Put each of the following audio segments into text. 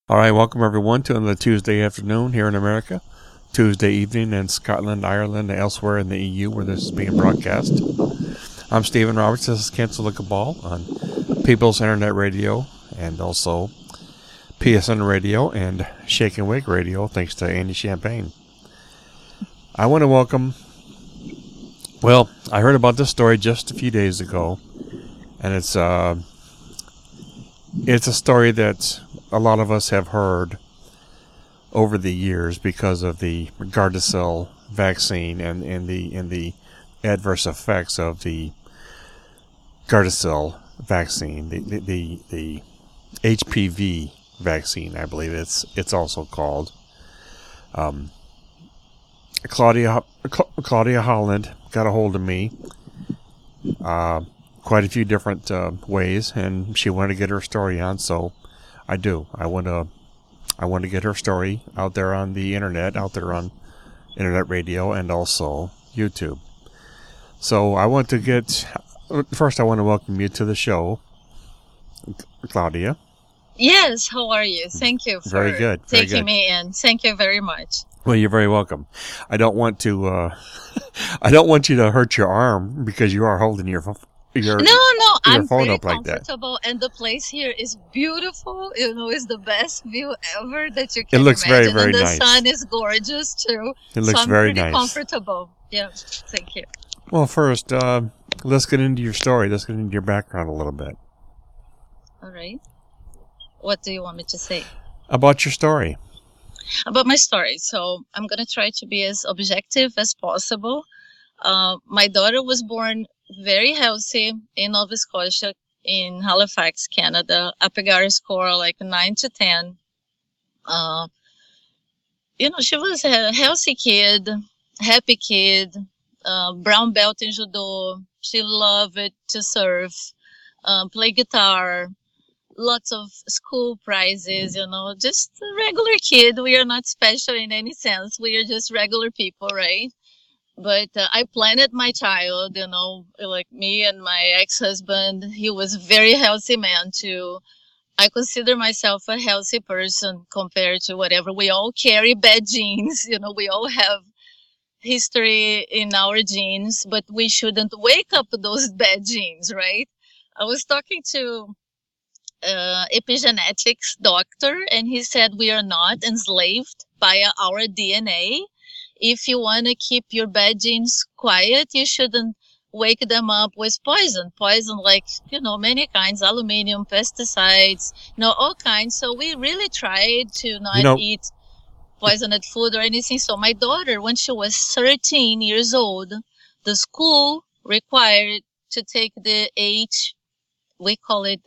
All right, welcome everyone to another Tuesday afternoon here in America, Tuesday evening in Scotland, Ireland, and elsewhere in the EU where this is being broadcast. I'm Stephen Roberts. This is Cancel the Cabal on People's Internet Radio and also PSN Radio and Shake and Wake Radio, thanks to Andy Champagne. I want to welcome, I heard about this story just a few days ago, and it's a story that a lot of us have heard over the years because of the Gardasil vaccine and the adverse effects of the Gardasil vaccine, the HPV vaccine, I believe it's also called. Claudia Holland got a hold of me quite a few different ways, and she wanted to get her story on, so I do. I want to get her story out there on the internet, out there on internet radio and also YouTube. So I want to welcome you to the show, Claudia. Yes, how are you? Thank you for very good. taking me in. Thank you very much. Well, you're very welcome. I don't want to I don't want you to hurt your arm because you are holding your I'm phone pretty up like that. comfortable, and the place here is beautiful. It's the best view ever that you can It looks imagine. very, very and nice. The sun is gorgeous too. It looks so I'm very pretty nice. comfortable. Yeah, thank you. Well, first, let's get into your story. Let's get into your background a little bit. All right. What do you want me to say? About your story. About my story. So I'm going to try to be as objective as possible. My daughter was born very healthy in Nova Scotia, in Halifax, Canada. Apgar score like 9 to 10. She was a healthy kid, happy kid, brown belt in judo. She loved to surf, play guitar, lots of school prizes, just a regular kid. We are not special in any sense. We are just regular people, right? But I planned my child, like me and my ex-husband. He was a very healthy man too. I consider myself a healthy person compared to whatever. We all carry bad genes. We all have history in our genes, but we shouldn't wake up those bad genes, right? I was talking to epigenetics doctor, and he said we are not enslaved by our DNA. If you want to keep your bad genes quiet, you shouldn't wake them up with poison like many kinds, aluminum, pesticides, all kinds. So we really tried to not eat poisoned food or anything. So my daughter, when she was 13 years old, the school required to take the we call it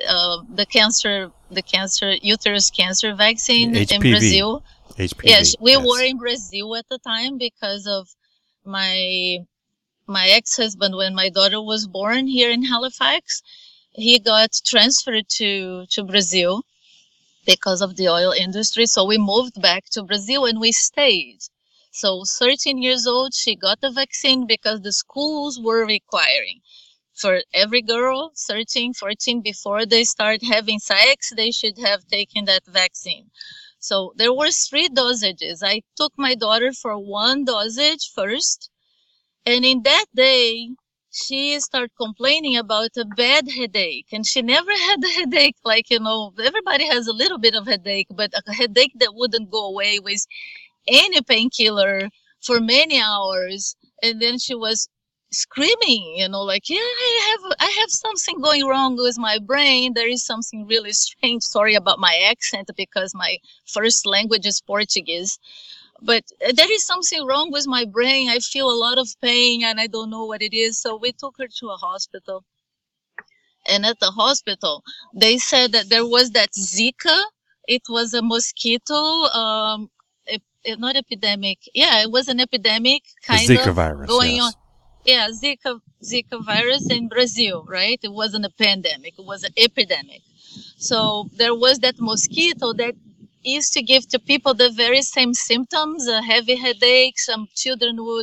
the uterus cancer vaccine HPV. in Brazil. HPV. Yes, we were in Brazil at the time because of my ex-husband. When my daughter was born here in Halifax, he got transferred to Brazil because of the oil industry. So we moved back to Brazil and we stayed. So 13 years old, she got the vaccine because the schools were requiring. For every girl, 13, 14, before they start having sex, they should have taken that vaccine. So there were 3 dosages. I took my daughter for 1 dosage first. And in that day, she started complaining about a bad headache. And she never had a headache like, everybody has a little bit of headache, but a headache that wouldn't go away with any painkiller for many hours. And then she was screaming, I have something going wrong with my brain. There is something really strange. Sorry about my accent because my first language is Portuguese. But there is something wrong with my brain. I feel a lot of pain and I don't know what it is. So we took her to a hospital. And at the hospital, they said that there was that Zika. It was a mosquito, not epidemic. Yeah, it was an epidemic kind Zika of virus, going yes. on. Yeah, Zika virus in Brazil, right? It wasn't a pandemic. It was an epidemic. So there was that mosquito that used to give to people the very same symptoms, a heavy headache. Some children would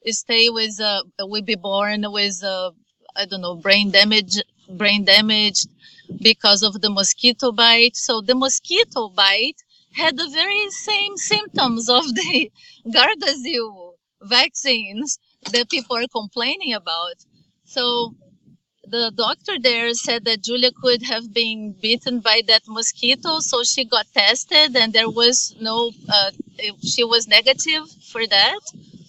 be born with, brain damage because of the mosquito bite. So the mosquito bite had the very same symptoms of the Gardasil vaccines that people are complaining about. So the doctor there said that Julia could have been bitten by that mosquito, so she got tested, and there was no, she was negative for that.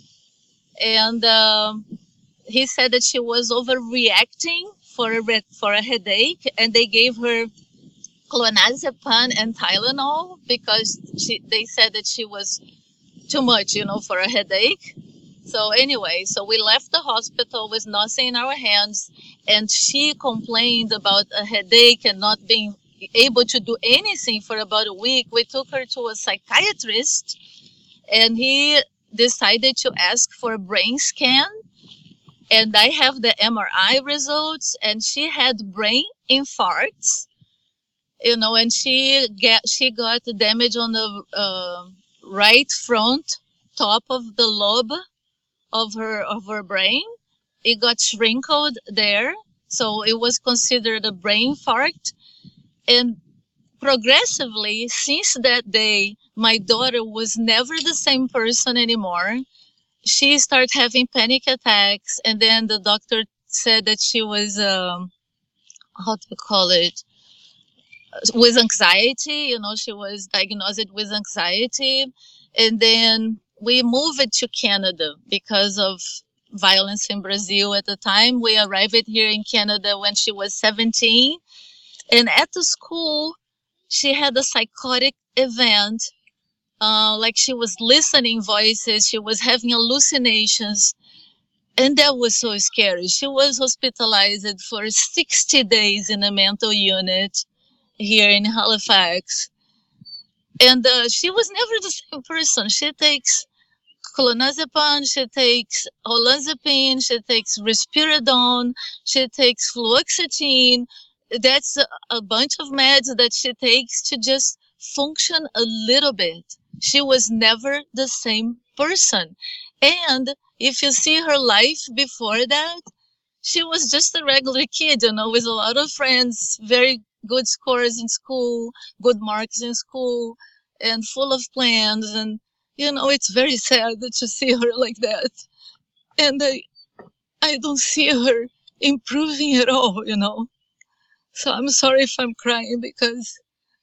And he said that she was overreacting for a headache, and they gave her clonazepam and Tylenol because they said that she was too much, for a headache. So anyway, so we left the hospital with nothing in our hands, and she complained about a headache and not being able to do anything for about a week. We took her to a psychiatrist, and he decided to ask for a brain scan. And I have the MRI results, and she had brain infarcts, and she got damage on the right front top of the lobe of her brain. It got shrinkled there, so it was considered a brain infarct. And progressively, since that day, my daughter was never the same person anymore. She started having panic attacks, and then the doctor said that she was, how do you call it, with anxiety. She was diagnosed with anxiety. And then we moved to Canada because of violence in Brazil at the time. We arrived here in Canada when she was 17. And at the school, she had a psychotic event. Like she was listening voices, she was having hallucinations. And that was so scary. She was hospitalized for 60 days in a mental unit here in Halifax. And she was never the same person. She takes clonazepam, she takes olanzapine, she takes risperidone, she takes fluoxetine. That's a bunch of meds that she takes to just function a little bit. She was never the same person. And if you see her life before that, she was just a regular kid, with a lot of friends, very good scores in school, good marks in school, and full of plans. And, it's very sad to see her like that. And I don't see her improving at all, So I'm sorry if I'm crying because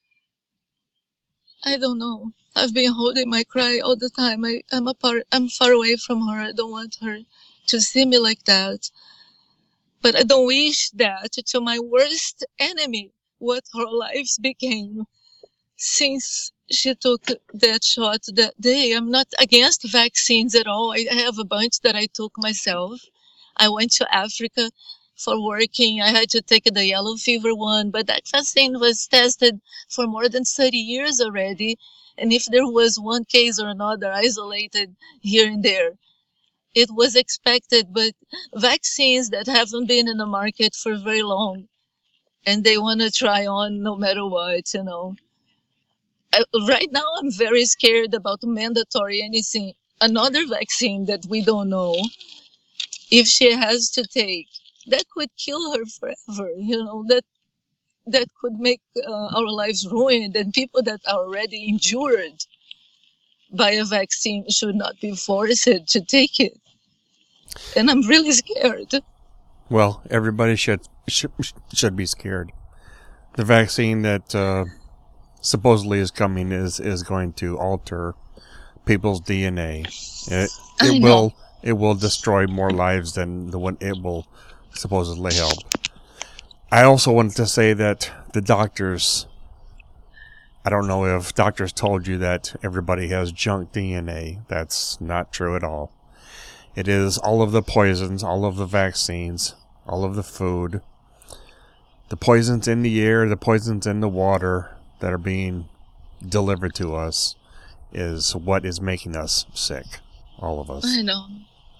I don't know. I've been holding my cry all the time. I'm far away from her. I don't want her to see me like that. But I don't wish that to my worst enemy, what her lives became since she took that shot that day. I'm not against vaccines at all. I have a bunch that I took myself. I went to Africa for working. I had to take the yellow fever one, but that vaccine was tested for more than 30 years already. And if there was one case or another isolated here and there, it was expected. But vaccines that haven't been in the market for very long, and they want to try on no matter what, Right now, I'm very scared about mandatory anything, another vaccine that we don't know if she has to take. That could kill her forever, that could make our lives ruined, and people that are already injured by a vaccine should not be forced to take it. And I'm really scared. Well, everybody should be scared. The vaccine that supposedly is coming is going to alter people's DNA. It will destroy more lives than the one it will supposedly help. I also wanted to say that the doctors, I don't know if doctors told you that everybody has junk DNA. That's not true at all. It is all of the poisons, all of the vaccines, all of the food, the poisons in the air, the poisons in the water that are being delivered to us is what is making us sick. All of us. I know.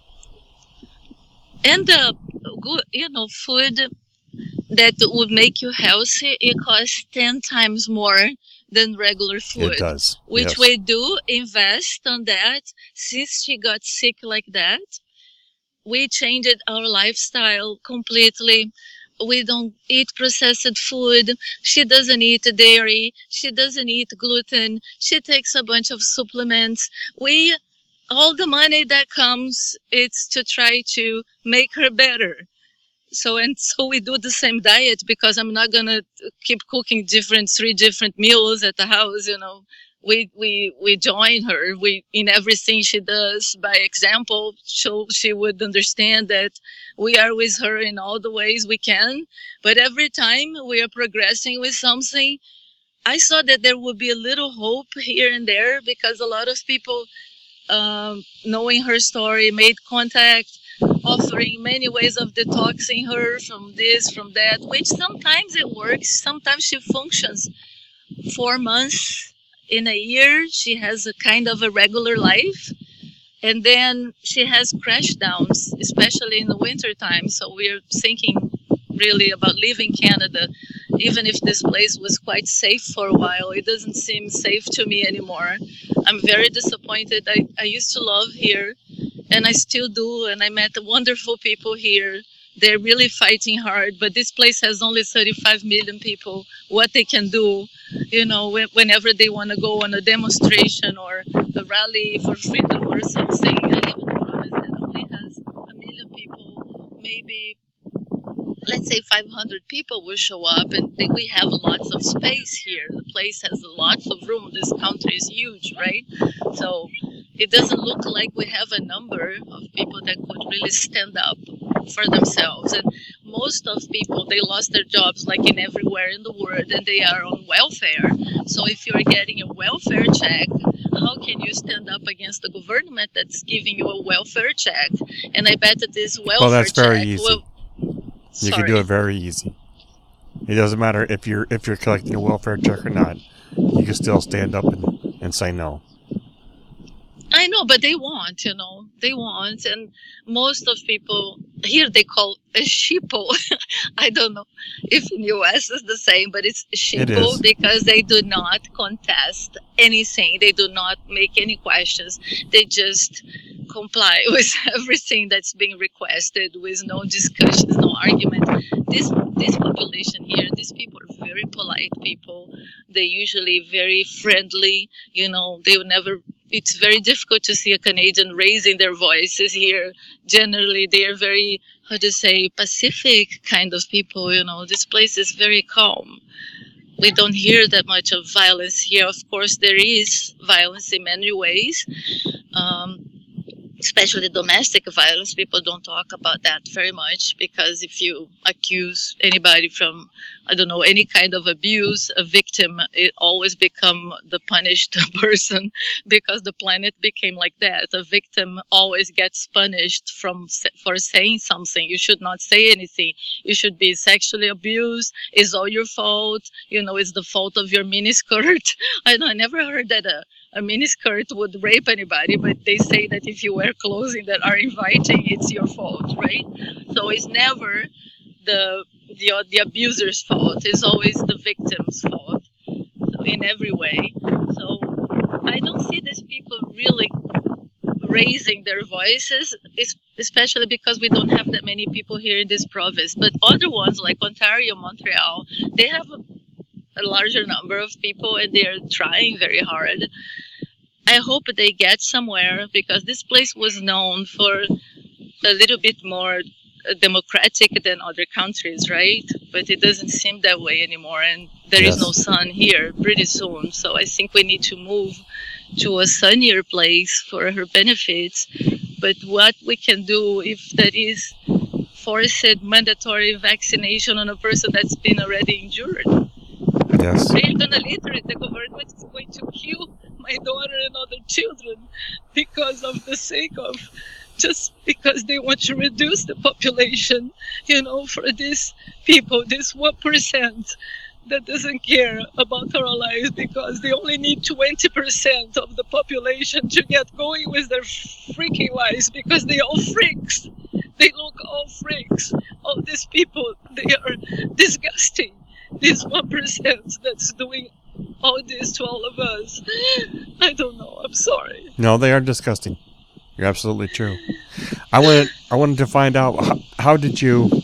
And good, food that would make you healthy, it costs 10 times more than regular food. It does. Which yes. we do invest on that. Since she got sick like that, we changed our lifestyle completely. we don't eat processed food. She doesn't eat dairy. She doesn't eat gluten. She takes a bunch of supplements. All the money that comes, it's to try to make her better. So we do the same diet, because I'm not gonna keep cooking three different meals at the house. We join her. In everything she does by example, so she would understand that we are with her in all the ways we can. But every time we are progressing with something, I saw that there would be a little hope here and there, because a lot of people, knowing her story, made contact, offering many ways of detoxing her from this, from that, which sometimes it works. Sometimes she functions 4 months in a year. She has a kind of a regular life. And then she has crash downs, especially in the winter time. So we're thinking really about leaving Canada. Even if this place was quite safe for a while, it doesn't seem safe to me anymore. I'm very disappointed. I used to love here, and I still do. And I met wonderful people here. They're really fighting hard, but this place has only 35 million people. What they can do, whenever they want to go on a demonstration or a rally for freedom or something. I live in a province that only has 1 million people. Maybe, let's say 500 people will show up, and we have lots of space here. The place has lots of room. This country is huge, right? So it doesn't look like we have a number of people that could really stand up for themselves. And most of people, they lost their jobs like in everywhere in the world, and they are on welfare. So if you're getting a welfare check, how can you stand up against the government that's giving you a welfare check? And I bet that this welfare that's very check easy. You can do it very easy. It doesn't matter if you're collecting a welfare check or not. You can still stand up and say no. I know, but they want, they want. And most of people here, they call a sheeple. I don't know if in the US it's the same, but it's sheeple because they do not contest anything. They do not make any questions. They just comply with everything that's being requested, with no discussions, no argument. This population here, these people are very polite people. They're usually very friendly. They will never. It's very difficult to see a Canadian raising their voices here. Generally, they are very, pacific kind of people. This place is very calm. We don't hear that much of violence here. Of course, there is violence in many ways, especially domestic violence. People don't talk about that very much, because if you accuse anybody from, any kind of abuse, a victim, it always become the punished person, because the planet became like that. A victim always gets punished for saying something. You should not say anything. You should be sexually abused. It's all your fault. It's the fault of your miniskirt. I never heard that a miniskirt would rape anybody, but they say that if you wear clothing that are inviting, it's your fault, right? So it's never the abuser's fault. It's always the victim's fault, so in every way. So I don't see these people really raising their voices, especially because we don't have that many people here in this province. But other ones like Ontario, Montreal, they have a larger number of people, and they are trying very hard. I hope they get somewhere, because this place was known for a little bit more democratic than other countries, right? But it doesn't seem that way anymore, and there is no sun here pretty soon. So I think we need to move to a sunnier place for her benefits. But what we can do, if that is forced mandatory vaccination on a person that's been already injured, yes, they're gonna the government is going to kill my daughter and other children because of the sake of, just because they want to reduce the population, for these people, this 1% that doesn't care about our lives, because they only need 20% of the population to get going with their freaking lives, because they are all freaks. They look all freaks. All these people, they are disgusting. This 1% that's doing all this to all of us. I don't know. I'm sorry. No, they are disgusting. You're absolutely true. I wanted to find out, how did you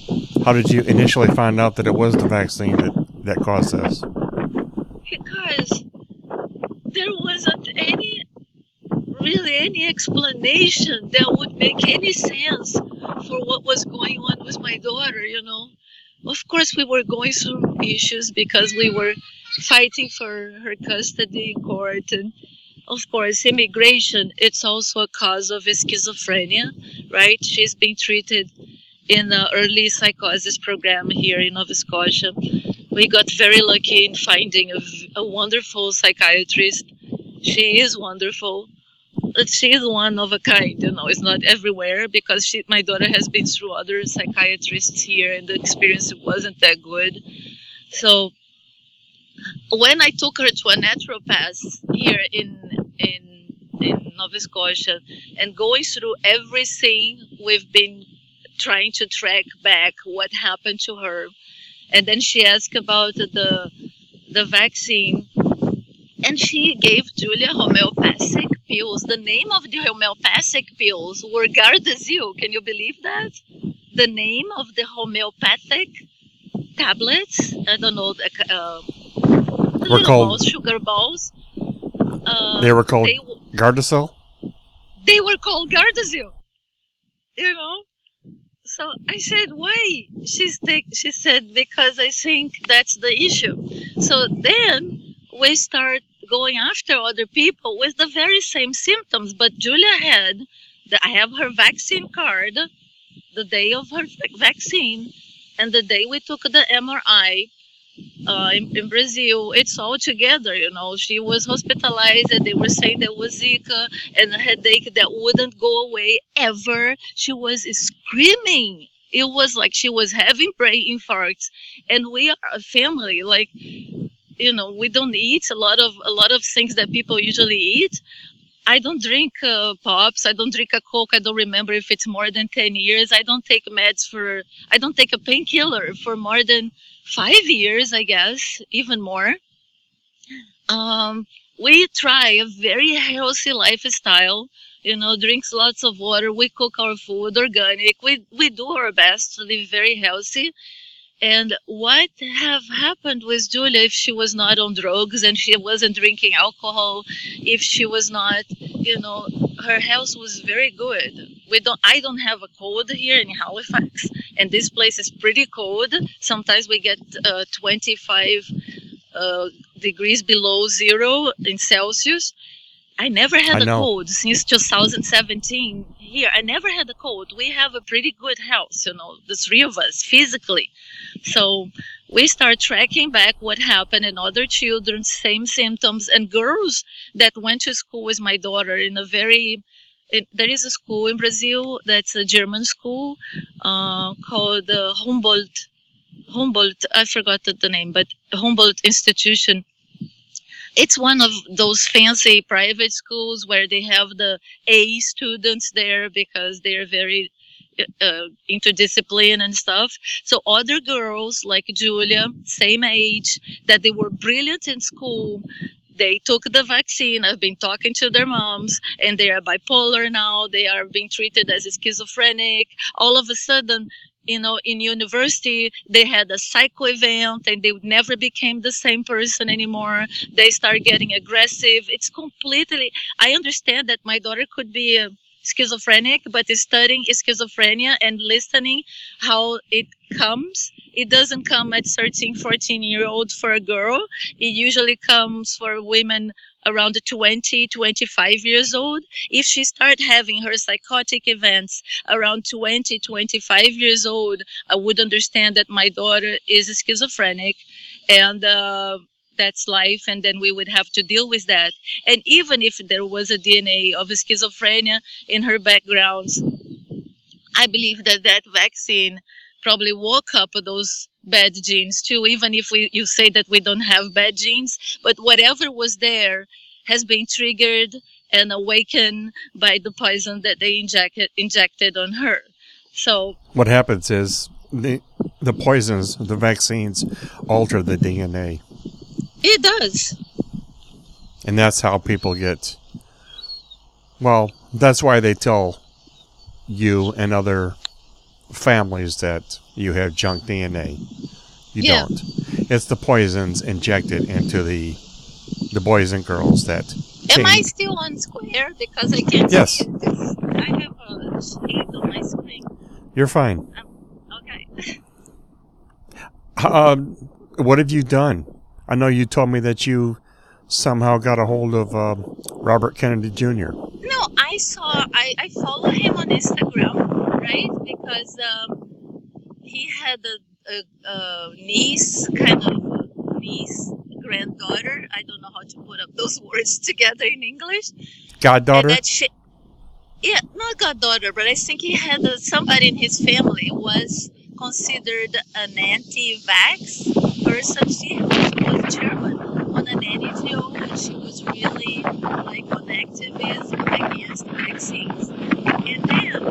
How did you initially find out that it was the vaccine that caused this? Because there wasn't really any explanation that would make any sense for what was going on with my daughter, Of course, we were going through issues because we were fighting for her custody in court. And of course, immigration, it's also a cause of schizophrenia, right? She's being treated in an early psychosis program here in Nova Scotia. We got very lucky in finding a wonderful psychiatrist. She is wonderful. She is one of a kind, It's not everywhere because my daughter has been through other psychiatrists here and the experience wasn't that good. So when I took her to a naturopath here in Nova Scotia and going through everything we've been trying to track back what happened to her, and then she asked about the vaccine, and she gave Julia homeopathic pills. The name of the homeopathic pills were Gardasil. Can you believe that? The name of the homeopathic tablets, I don't know, the little balls, sugar balls. They were called Gardasil? They were called Gardasil, So I said, why? She said, because I think that's the issue. So then we start going after other people with the very same symptoms. But Julia I have her vaccine card, the day of her vaccine, and the day we took the MRI in Brazil, it's all together, She was hospitalized and they were saying there was Zika and a headache that wouldn't go away ever. She was screaming. It was like she was having brain infarcts. And we are a family, we don't eat a lot of things that people usually eat. I don't drink pops. I don't drink a Coke. I don't remember if it's more than 10 years. I don't take I don't take a painkiller for more than 5 years, I guess, even more. We try a very healthy lifestyle, drinks lots of water. We cook our food organic. We do our best to live very healthy. And what have happened with Julia if she was not on drugs and she wasn't drinking alcohol, if she was not, her health was very good. I don't have a cold here in Halifax, and this place is pretty cold. Sometimes we get 25 degrees below zero in Celsius. I never had a cold since 2017 here. I never had a cold. We have a pretty good health, the three of us physically. So we start tracking back what happened in other children, same symptoms, and girls that went to school with my daughter there is a school in Brazil that's a German school called Humboldt. I forgot the name, but Humboldt Institution. It's one of those fancy private schools where they have the A students there because they're very interdiscipline and stuff. So other girls like Julia, same age, that they were brilliant in school, they took the vaccine. I've been talking to their moms, and they are bipolar now. They are being treated as schizophrenic. All of a sudden, in university, they had a psycho event and they never became the same person anymore. They start getting aggressive. It's completely, I understand that my daughter could be schizophrenic, but studying schizophrenia and listening how it comes, it doesn't come at 13, 14-year-old for a girl. It usually comes for women around 20, 25 years old. If she start having her psychotic events around 20, 25 years old, I would understand that my daughter is schizophrenic, and that's life, and then we would have to deal with that. And even if there was a DNA of schizophrenia in her backgrounds, I believe that vaccine probably woke up those bad genes too, even if you say that we don't have bad genes, but whatever was there has been triggered and awakened by the poison that they injected on her. So what happens is the poisons, the vaccines, alter the DNA. It does. And that's how people get, well, that's why they tell you and other families that you have junk DNA. You Yeah. don't. It's the poisons injected into the boys and girls that Am I change. still on Square? Because I can't Yes. see it. I have a shade on my screen. You're fine. Okay. What have you done? I know you told me that you somehow got a hold of Robert Kennedy Jr. No, I follow him on Instagram, right? Because he had a niece, granddaughter. I don't know how to put up those words together in English. Goddaughter? And that yeah, not goddaughter, but I think he had somebody in his family was considered an anti-vax person. She was German on an NGO, and she was really like on activism against vaccines. And then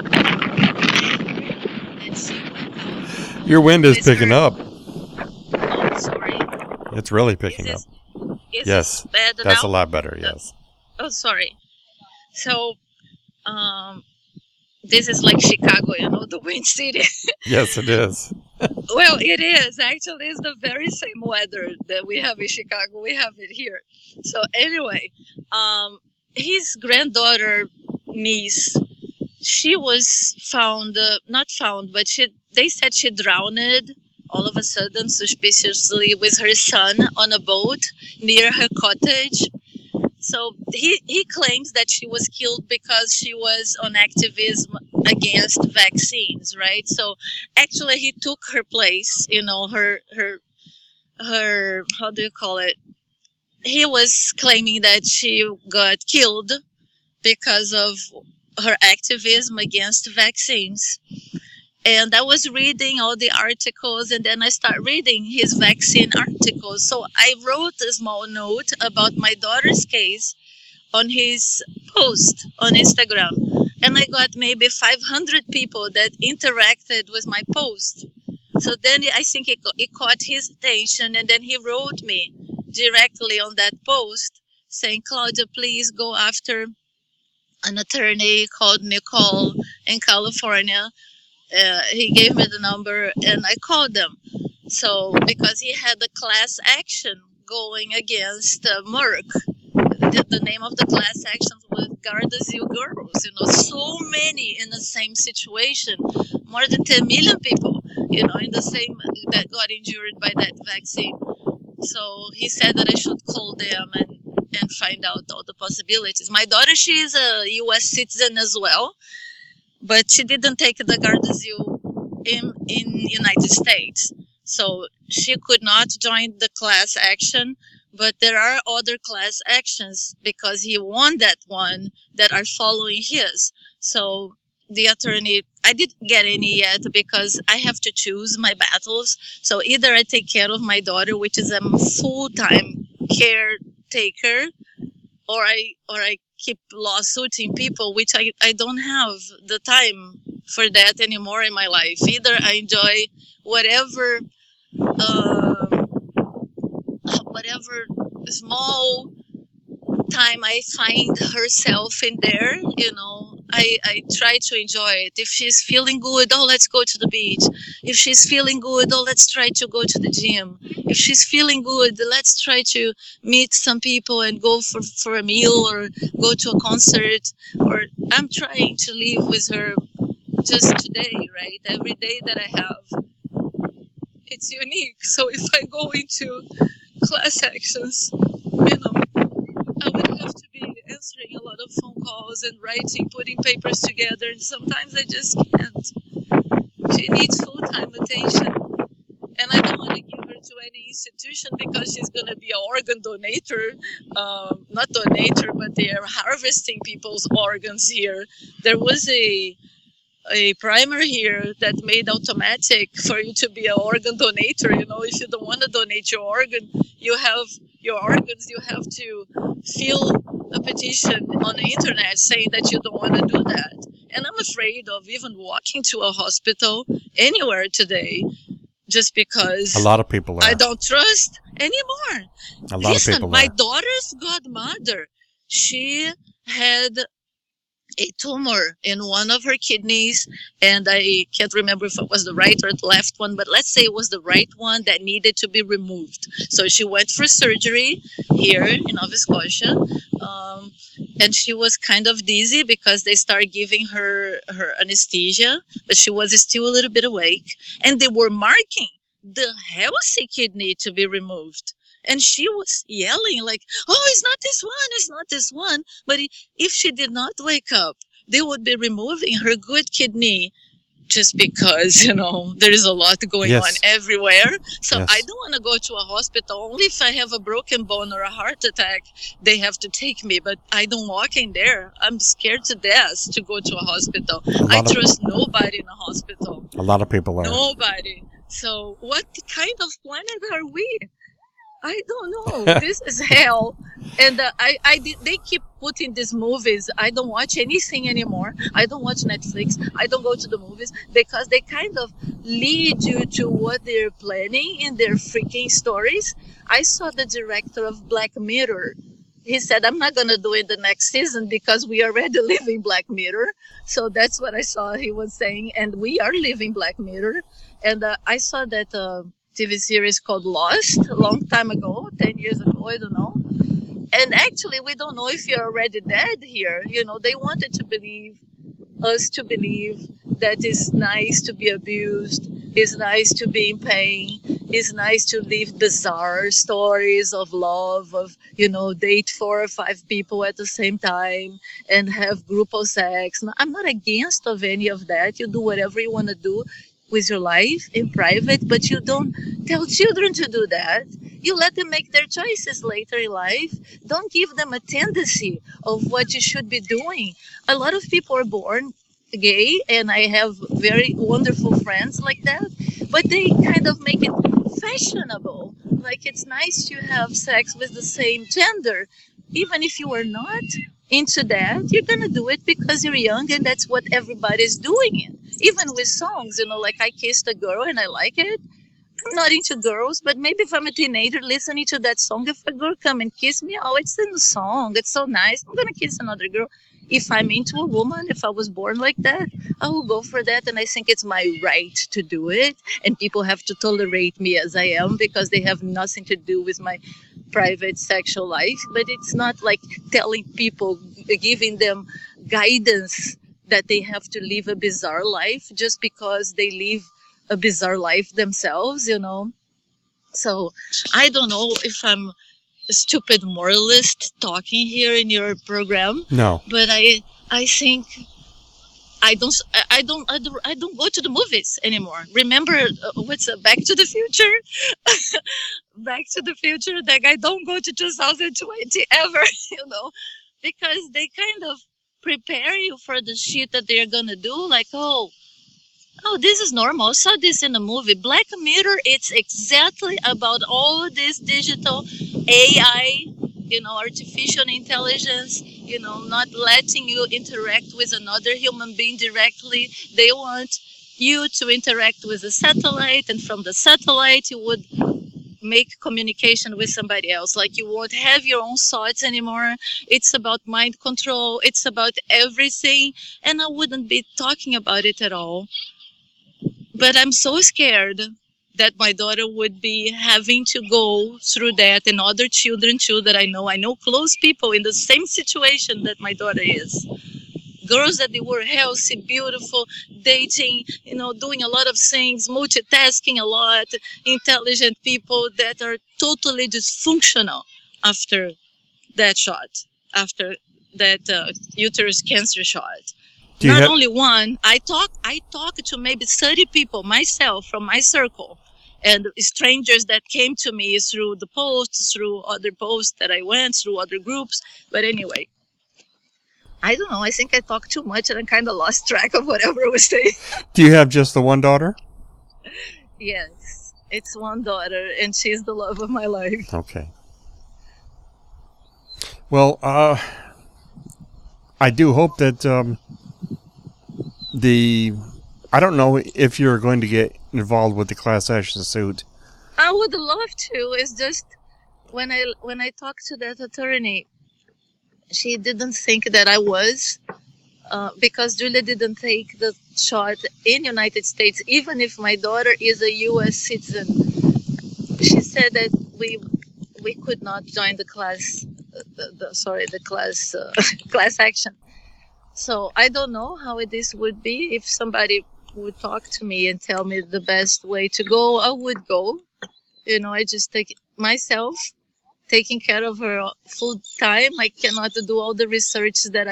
that she went out. Your wind is with picking her- up. Oh, sorry. It's really picking up. Is Yes, this better that's now? a lot better, yes. Oh, sorry. So, this is like Chicago, the Wind City. Yes, it is. Well, it is. Actually, it's the very same weather that we have in Chicago. We have it here. So anyway, his granddaughter, niece, she was found, not found, but they said she drowned all of a sudden, suspiciously, with her son on a boat near her cottage. So he claims that she was killed because she was on activism against vaccines, right? So actually he took her place, her how do you call it? He was claiming that she got killed because of her activism against vaccines. And I was reading all the articles, and then I started reading his vaccine articles. So I wrote a small note about my daughter's case on his post on Instagram. And I got maybe 500 people that interacted with my post. So then I think it caught his attention, and then he wrote me directly on that post saying, Claudia, please go after an attorney called Nicole in California. He gave me the number, and I called them. So because he had a class action going against Merck. The name of the class action was Gardasil girls. So many in the same situation, more than 10 million people, in the same that got injured by that vaccine. So he said that I should call them and find out all the possibilities. My daughter, she is a U.S. citizen as well. But she didn't take the Gardasil in United States. So she could not join the class action. But there are other class actions because he won that one that are following his. So the attorney, I didn't get any yet because I have to choose my battles. So either I take care of my daughter, which is a full-time caretaker, or I keep lawsuiting people, which I don't have the time for that anymore in my life. Either I enjoy whatever small time I find herself in there, I try to enjoy it. If she's feeling good, let's go to the beach. If she's feeling good, let's try to go to the gym. If she's feeling good, let's try to meet some people and go for a meal or go to a concert. Or I'm trying to live with her just today, right? Every day that I have, it's unique. So if I go into class actions, I would have to be answering a lot of phone calls and writing, putting papers together, and sometimes I just can't. She needs full-time attention, and I don't want to give her to any institution because she's going to be an organ donator, not donator, but they are harvesting people's organs here. There was a primer here that made automatic for you to be an organ donator. If you don't want to donate your organ, you have your organs, you have to fill a petition on the internet saying that you don't want to do that. And I'm afraid of even walking to a hospital anywhere today just because A lot of people are. I don't trust anymore. A lot Listen, of people my are. daughter's godmother, she had a tumor in one of her kidneys, and I can't remember if it was the right or the left one, but let's say it was the right one that needed to be removed. So she went for surgery here in Nova Scotia, um, and she was kind of dizzy because they started giving her anesthesia, but she was still a little bit awake, and they were marking the healthy kidney to be removed. And she was yelling like, "Oh, it's not this one! It's not this one!" But if she did not wake up, they would be removing her good kidney just because, there is a lot going on Yes. everywhere. So I Yes. don't want to go to a hospital. Only if I have a broken bone or a heart attack, they have to take me. But I don't walk in there. I'm scared to death to go to a hospital. I lot of- trust nobody in a hospital. A lot of people are. Nobody. So what kind of planet are we? I don't know. This is hell. And they keep putting these movies. I don't watch anything anymore. I don't watch Netflix. I don't go to the movies because they kind of lead you to what they're planning in their freaking stories. I saw the director of Black Mirror. He said, "I'm not going to do it the next season because we already live in Black Mirror." So that's what I saw he was saying. And we are living Black Mirror. And I saw that TV series called Lost a long time ago, 10 years ago, I don't know. And actually, we don't know if you're already dead here. They wanted us to believe that it's nice to be abused, it's nice to be in pain, it's nice to live bizarre stories of love, of, date 4 or 5 people at the same time and have group of sex. I'm not against of any of that. You do whatever you want to do with your life in private, but you don't tell children to do that. You let them make their choices later in life. Don't give them a tendency of what you should be doing. A lot of people are born gay, and I have very wonderful friends like that, but they kind of make it fashionable. Like it's nice to have sex with the same gender. Even if you are not into that, you're gonna do it because you're young and that's what everybody's doing it. Even with songs, like I kissed a girl and I like it. I'm not into girls, but maybe if I'm a teenager listening to that song, if a girl come and kiss me, oh, it's in the song, it's so nice, I'm gonna kiss another girl. If I'm into a woman, if I was born like that, I will go for that, and I think it's my right to do it, and people have to tolerate me as I am because they have nothing to do with my private sexual life. But it's not like telling people, giving them guidance that they have to live a bizarre life just because they live a bizarre life themselves. So I don't know if I'm a stupid moralist talking here in your program, No. but I think I don't go to the movies anymore. Remember what's Back to the Future? Back to the Future, that guy don't go to 2020 ever, because they kind of prepare you for the shit that they're gonna do. Like, oh, this is normal. I saw this in a movie. Black Mirror, it's exactly about all this digital AI, artificial intelligence, not letting you interact with another human being directly. They want you to interact with a satellite, and from the satellite, you would make communication with somebody else. Like, you won't have your own thoughts anymore. It's about mind control. It's about everything. And I wouldn't be talking about it at all. But I'm so scared that my daughter would be having to go through that, and other children too that I know. I know close people in the same situation that my daughter is. Girls that they were healthy, beautiful, dating, doing a lot of things, multitasking a lot, intelligent people that are totally dysfunctional after that shot, after that uterus cancer shot. Not only one. I talk to maybe 30 people myself from my circle, and strangers that came to me through the posts, through other posts that I went through, other groups. But anyway, I don't know. I think I talked too much and I kind of lost track of whatever I was saying. Do you have just the one daughter? Yes, it's one daughter, and she's the love of my life. Okay. Well, I do hope that I don't know if you're going to get involved with the class action suit. I would love to. It's just when I talked to that attorney, she didn't think that I was. because Julia didn't take the shot in United States, even if my daughter is a U.S. citizen. She said that we could not join the class, class action. So I don't know how this would be. If somebody would talk to me and tell me the best way to go, I would go. I just take myself, taking care of her full time. I cannot do all the research that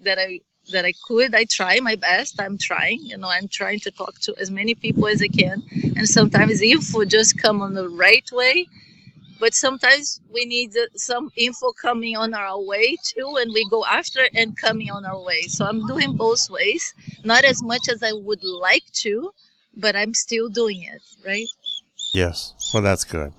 I could. I try my best. I'm trying. I'm trying to talk to as many people as I can. And sometimes info just come on the right way. But sometimes we need some info coming on our way too, and we go after and coming on our way. So I'm doing both ways, not as much as I would like to, but I'm still doing it, right? Yes. Well, that's good.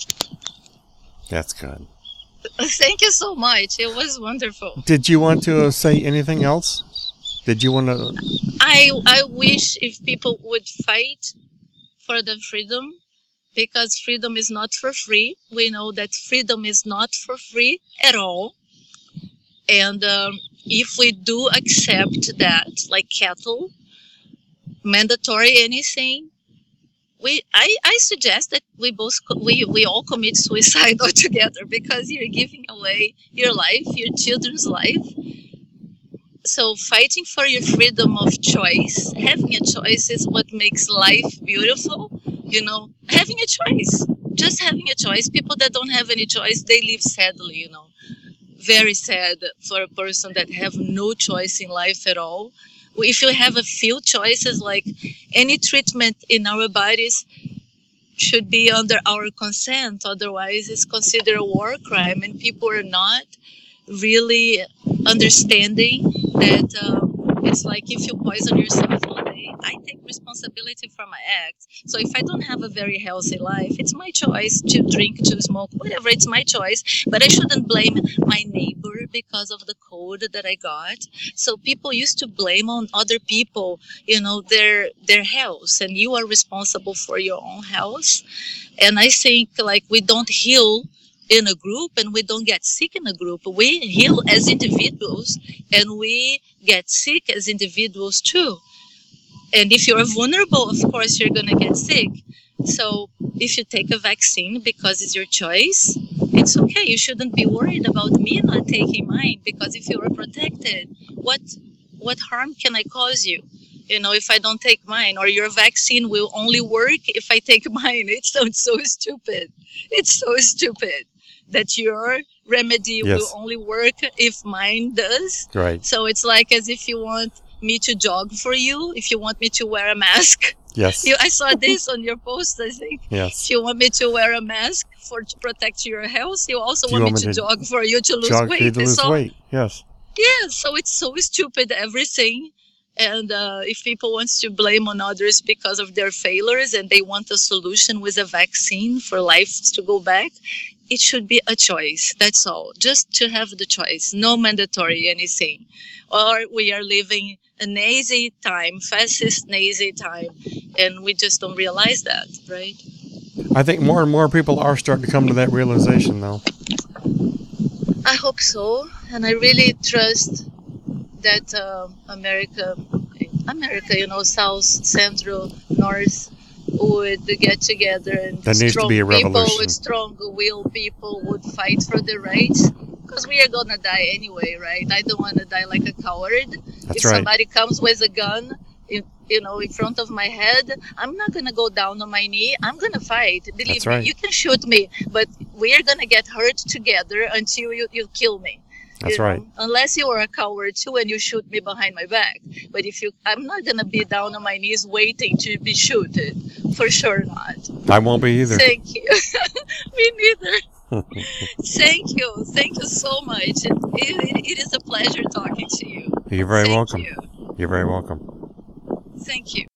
That's good. Thank you so much. It was wonderful. Did you want to say anything else? Did you want to? I wish if people would fight for the freedom, because freedom is not for free. We know that freedom is not for free at all. And if we do accept that, like cattle, mandatory anything, I suggest that we all commit suicide altogether, because you're giving away your life, your children's life. So fighting for your freedom of choice, having a choice is what makes life beautiful. Having a choice, just having a choice. People that don't have any choice, they live sadly, very sad for a person that have no choice in life at all. If you have a few choices, like any treatment in our bodies should be under our consent, otherwise it's considered a war crime, and people are not really understanding that it's like if you poison yourself all day. I take responsibility for my acts. So if I don't have a very healthy life, it's my choice to drink, to smoke, whatever, it's my choice. But I shouldn't blame my neighbor because of the code that I got. So people used to blame on other people, their health, and you are responsible for your own health. And I think like we don't heal in a group, and we don't get sick in a group. We heal as individuals, and we get sick as individuals too. And if you're vulnerable, of course, you're going to get sick. So if you take a vaccine because it's your choice, it's okay. You shouldn't be worried about me not taking mine, because if you are protected, what harm can I cause you? If I don't take mine, or your vaccine will only work if I take mine. It sounds so stupid. It's so stupid that your remedy will only work if mine does. Right. So it's like as if you want me to jog for you, if you want me to wear a mask. Yes. I saw this on your post, I think. Yes. If you want me to wear a mask to protect your health, you also want me to jog for you to lose weight. To lose weight. Yes. Yeah, so it's so stupid, everything. And if people want to blame on others because of their failures, and they want a solution with a vaccine for life to go back, it should be a choice. That's all. Just to have the choice. No mandatory anything. Or we are living a Nazi time, fascist Nazi time, and we just don't realize that, right? I think more and more people are starting to come to that realization, though. I hope so. And I really trust that America, South, Central, North, would get together, and there needs to be a revolution. People with strong will people would fight for their rights, because we are gonna die anyway, right? I don't want to die like a coward. That's if right. Somebody comes with a gun, in front of my head, I'm not gonna go down on my knee. I'm gonna fight. Believe me, you can shoot me, but we are gonna get hurt together until you kill me. That's right. Unless you are a coward too and you shoot me behind my back. But I'm not going to be down on my knees waiting to be shooted. For sure not. I won't be either. Thank you. Me neither. Thank you. Thank you so much. It is a pleasure talking to you. You're very welcome. Thank you. You're very welcome. Thank you.